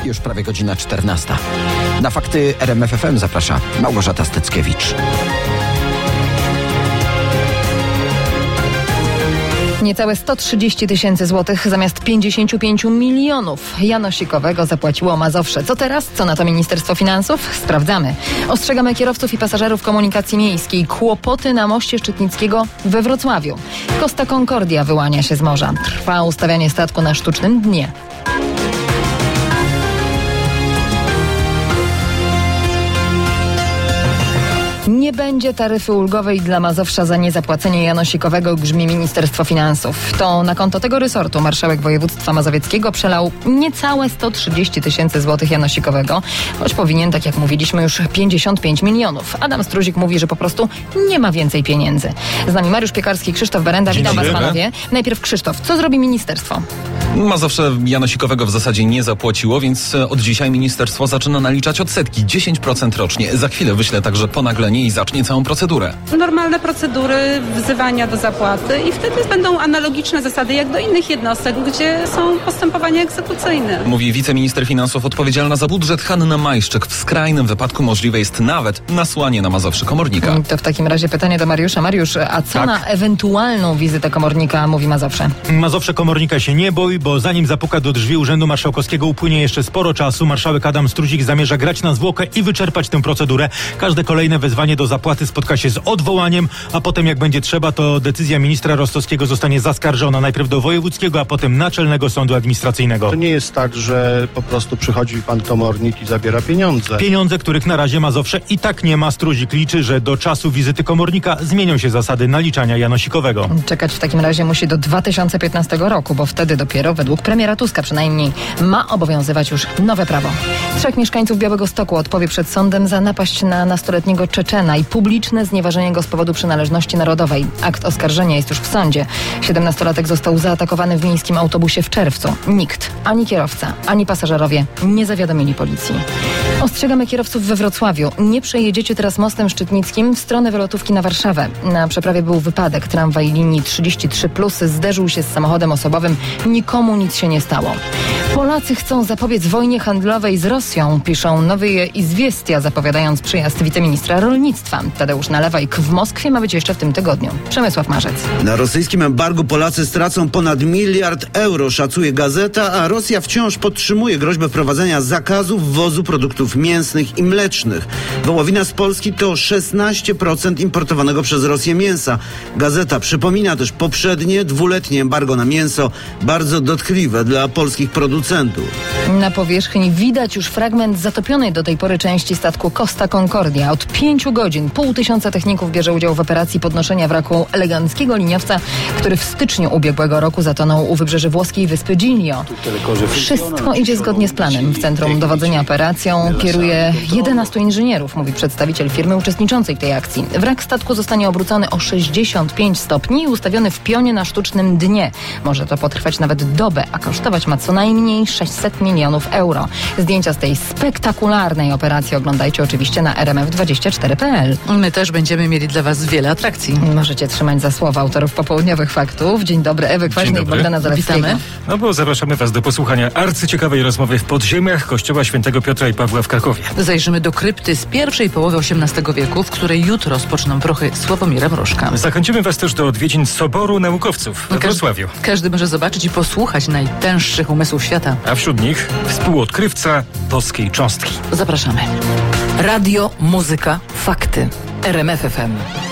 Już prawie godzina 14. Na fakty RMF FM zaprasza Małgorzata Steckiewicz. Niecałe 130 000 złotych zamiast 55 milionów janosikowego zapłaciło Mazowsze. Co teraz? Co na to Ministerstwo Finansów? Sprawdzamy. Ostrzegamy kierowców i pasażerów komunikacji miejskiej. Kłopoty na moście Szczytnickiego we Wrocławiu. Costa Concordia wyłania się z morza. Trwa ustawianie statku na sztucznym dnie. Nie będzie taryfy ulgowej dla Mazowsza za niezapłacenie janosikowego, grzmi Ministerstwo Finansów. To na konto tego resortu marszałek województwa mazowieckiego przelał niecałe 130 000 złotych janosikowego, choć powinien, tak jak mówiliśmy, już 55 milionów. Adam Struzik mówi, że po prostu nie ma więcej pieniędzy. Z nami Mariusz Piekarski, Krzysztof Berenda. Witam was, panowie. Najpierw Krzysztof, co zrobi ministerstwo? Mazowsze janosikowego w zasadzie nie zapłaciło, więc od dzisiaj ministerstwo zaczyna naliczać odsetki 10% rocznie. Za chwilę wyślę także ponaglenie i zacznie całą procedurę. Normalne procedury wzywania do zapłaty i wtedy będą analogiczne zasady jak do innych jednostek, gdzie są postępowania egzekucyjne. Mówi wiceminister finansów odpowiedzialna za budżet Hanna Majszczyk. W skrajnym wypadku możliwe jest nawet nasłanie na Mazowsze komornika. To w takim razie pytanie do Mariusza. Mariusz, a co na ewentualną wizytę komornika mówi Mazowsze? Mazowsze komornika się nie boi, bo zanim zapuka do drzwi Urzędu Marszałkowskiego upłynie jeszcze sporo czasu. Marszałek Adam Struzik zamierza grać na zwłokę i wyczerpać tę procedurę. Każde kolejne wezwanie do zapłaty spotka się z odwołaniem, a potem jak będzie trzeba, to decyzja ministra Rostowskiego zostanie zaskarżona najpierw do wojewódzkiego, a potem Naczelnego Sądu Administracyjnego. To nie jest tak, że po prostu przychodzi pan komornik i zabiera pieniądze. Pieniądze, których na razie Mazowsze i tak nie ma. Struzik liczy, że do czasu wizyty komornika zmienią się zasady naliczania janosikowego. Czekać w takim razie musi do 2015 roku, bo wtedy dopiero, według premiera Tuska przynajmniej, ma obowiązywać już nowe prawo. 3 mieszkańców Białegostoku odpowie przed sądem za napaść na nastoletniego Czeczena i publiczne znieważenie go z powodu przynależności narodowej. Akt oskarżenia jest już w sądzie. 17-latek został zaatakowany w miejskim autobusie w czerwcu. Nikt, ani kierowca, ani pasażerowie nie zawiadomili policji. Ostrzegamy kierowców we Wrocławiu. Nie przejedziecie teraz mostem Szczytnickim w stronę wylotówki na Warszawę. Na przeprawie był wypadek. Tramwaj linii 33+ zderzył się z samochodem osobowym. Nikomu nic się nie stało. Polacy chcą zapobiec wojnie handlowej z Rosją, piszą Nowe Izwiestia, zapowiadając przyjazd wiceministra rolnictwa. Tadeusz Nalewajk w Moskwie ma być jeszcze w tym tygodniu. Przemysław Marzec. Na rosyjskim embargu Polacy stracą ponad 1 miliard euro, szacuje Gazeta, a Rosja wciąż podtrzymuje groźbę wprowadzenia zakazu wwozu produktów mięsnych i mlecznych. Wołowina z Polski to 16% importowanego przez Rosję mięsa. Gazeta przypomina też poprzednie 2-letnie embargo na mięso, bardzo dotkliwe dla polskich producentów. Na powierzchni widać już fragment zatopionej do tej pory części statku Costa Concordia. Od 5 godzin 500 techników bierze udział w operacji podnoszenia wraku eleganckiego liniowca, który w styczniu ubiegłego roku zatonął u wybrzeży włoskiej wyspy Giglio. Wszystko idzie zgodnie z planem. W centrum dowodzenia operacją kieruje 11 inżynierów, mówi przedstawiciel firmy uczestniczącej w tej akcji. Wrak statku zostanie obrócony o 65 stopni i ustawiony w pionie na sztucznym dnie. Może to potrwać nawet dobę, a kosztować ma co najmniej 600 milionów euro. Zdjęcia z tej spektakularnej operacji oglądajcie oczywiście na rmf24.pl. My też będziemy mieli dla was wiele atrakcji. Możecie trzymać za słowa autorów popołudniowych faktów. Dzień dobry, Ewy Kwaśny i Bogdana Zalewskiego. Witamy. No bo zapraszamy was do posłuchania arcyciekawej rozmowy w podziemiach kościoła świętego Piotra i Pawła w Krakowie. Zajrzymy do krypty z pierwszej połowy XVIII wieku, w której jutro rozpoczną prochy Sławomira Mrożka. Zachęcimy was też do odwiedzin Soboru Naukowców we Wrocławiu. Każdy może zobaczyć i posłuchać najtęższych umysłów świata. A wśród nich współodkrywca boskiej cząstki. Zapraszamy. Radio, muzyka, fakty. RMF FM.